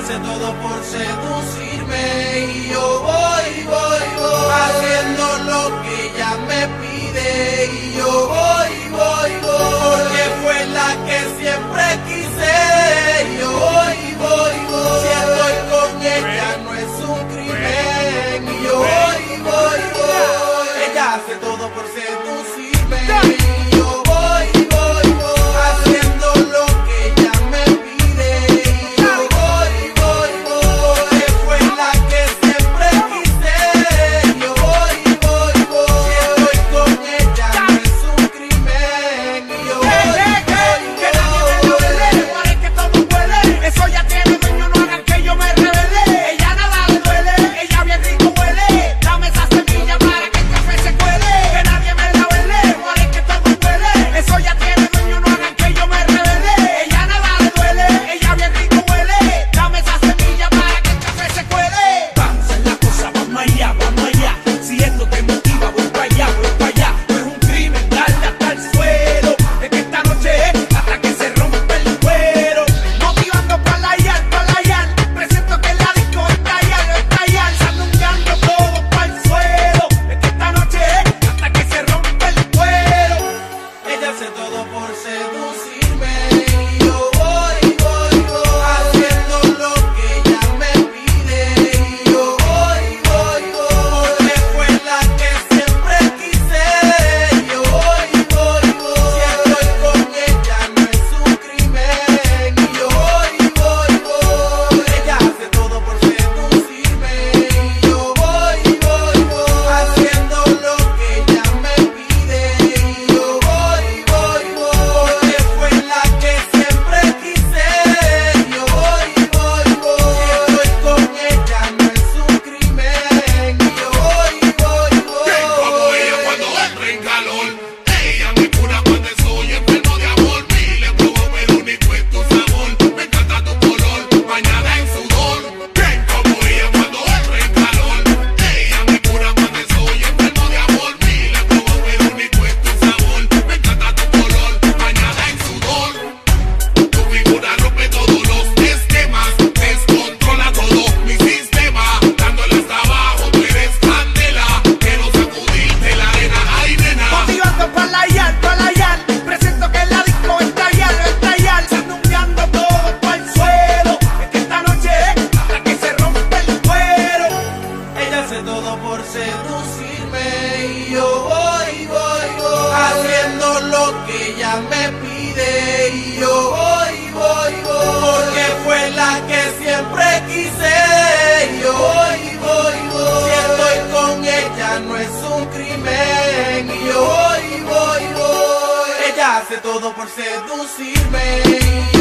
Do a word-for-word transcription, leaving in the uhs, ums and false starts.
hace todo por seducirme y yo voy, voy, voy haciendo lo que ella me pide y yo voy, voy, voy porque fue la que siempre quise y yo voy, voy, voy si estoy con ella no es un crimen y yo voy, voy, voy ella hace todo por seducirme y yo voy, voy, voy haciendo lo que ella me pide y yo voy, voy, voy porque fue la que siempre quise y yo voy, voy, voy si estoy con ella no es un crimen y yo voy, voy, voy que todo huele, eso ya tiene dueño, no hagan que yo me revele. Ella nada le duele, ella bien rico huele. Dame esa semilla para que el café se cuele. Que nadie me la huele, muere que todo huele. Eso ya tiene dueño, no hagan que yo me revele. Ella nada le duele, ella bien rico huele. Dame esa semilla para que el café se cuele. Vamos a hacer la cosa, vamos allá, vamos allá. Si esto te motiva, voy para allá, voy para allá. No es un crimen darle hasta el suelo. Es que esta noche es hasta que se rompe el cuero. Motivando para la yal, para la yal. Presento que la disco está yal, está yal. Sandungueando todo para el suelo. Es que esta noche es hasta que se rompe el cuero. ella hace todo por seducirme y yo voy, voy, voy haciendo lo que ella me pide y yo voy, voy, voy porque fue la que siempre quise y yo voy, voy, voy si estoy con ella no es un crimen y yo voy, voy, voy ella hace todo por seducirme y yo voy, voy, voy haciendo lo que ella me pide y yo voy, voy, voy porque fue la que siempre quise y yo voy, voy, voy si estoy con ella no es un crimen y yo voy, voy, Como ella voy cuando entra en calor. Ella me cura cuando soy enfermo de amor. Miles probo el único es tu sabor. Me encanta tu color, bañada en sudor. Como ella cuando entra en calor. Ella me cura cuando soy enfermo de amor. Miles probo el único es tu sabor. Me encanta tu color, bañada en sudor. Tu figura rompe todos los esquemas. Descontrola todo mi sistema. Dándole hasta abajo, tú eres candela. Quiero sacudirte la arena, ay nena. Motivando para la yal, para la yal. Presento que la disco está yal, está yal. Sandungueando todo para el suelo. Es que esta noche es hasta que se rompe el cuero. ella hace todo por seducirme y yo voy, voy, voy haciendo lo que ella me pide y yo voy, voy, voy porque fue la que siempre quise y yo voy, voy, voy si estoy con ella no es un crimen y yo voy, voy, voy ella hace todo por seducirme y